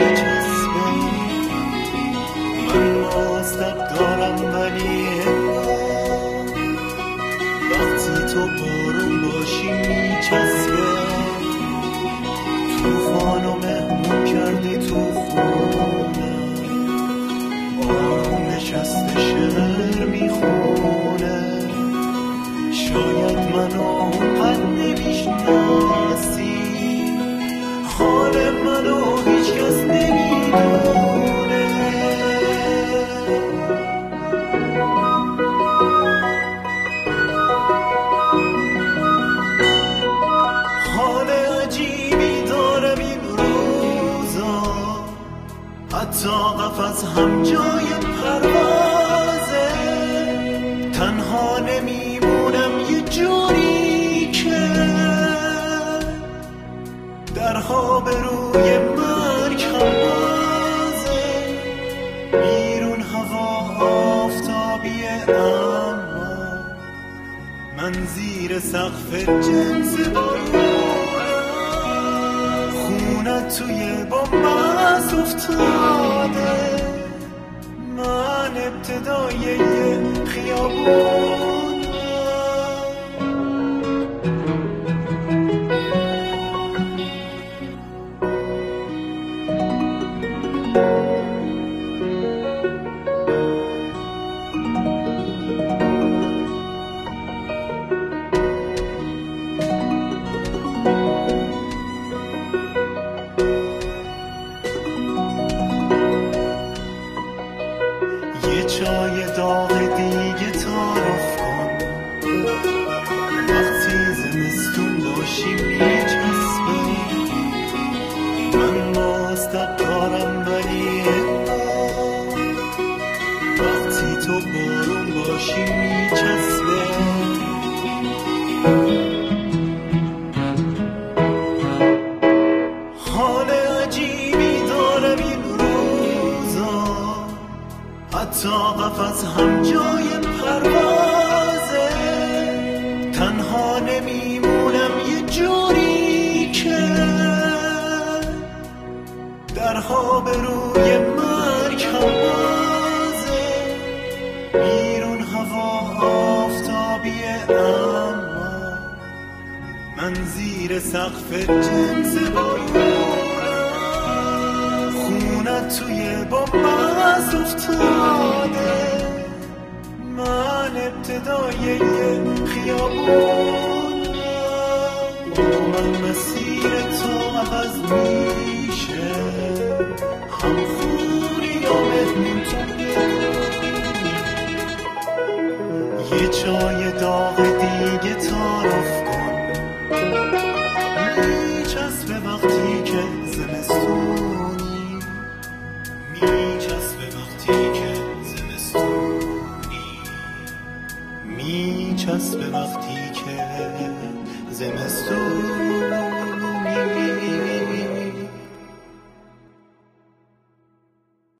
میچسبه. من مستب دارم ولی وقتی تو بارون باشی میچسبه. توفانو مهمون کردی تو خونه، بارون نشسته شعر میخونه. شاید منو اونقدر نمیشناسی، حال منو هیچ کس نمیدونه. حال عجیبی دارم این روزا، حتی قفس هم جای پروازه. تنها نمیمونم یه جوری که درها به روی مرگ هم بازه. بیرون هوا آفتابیه اما من زیر سقف جنس بارونم. خونت توی بنبست افتاده، من ابتدای یه خیابونم. یه چای داغ دیگه تعارف کن، وقتی زمستون باشی میچسبه. من مستب دارم ولی وقتی تو بارون باشی میچسبه. حال عجیبی دارم این روزا، حتی قفس هم جای پروازه. تنها نمیمونم یه جوری که درها به روی مرگ هم بازه. بیرون هوا آفتابیه اما من زیر سقف جنس بارونم. خونت توی بنبست افتاده، من ابتدای یه خیابونم. من مسیر تو عوض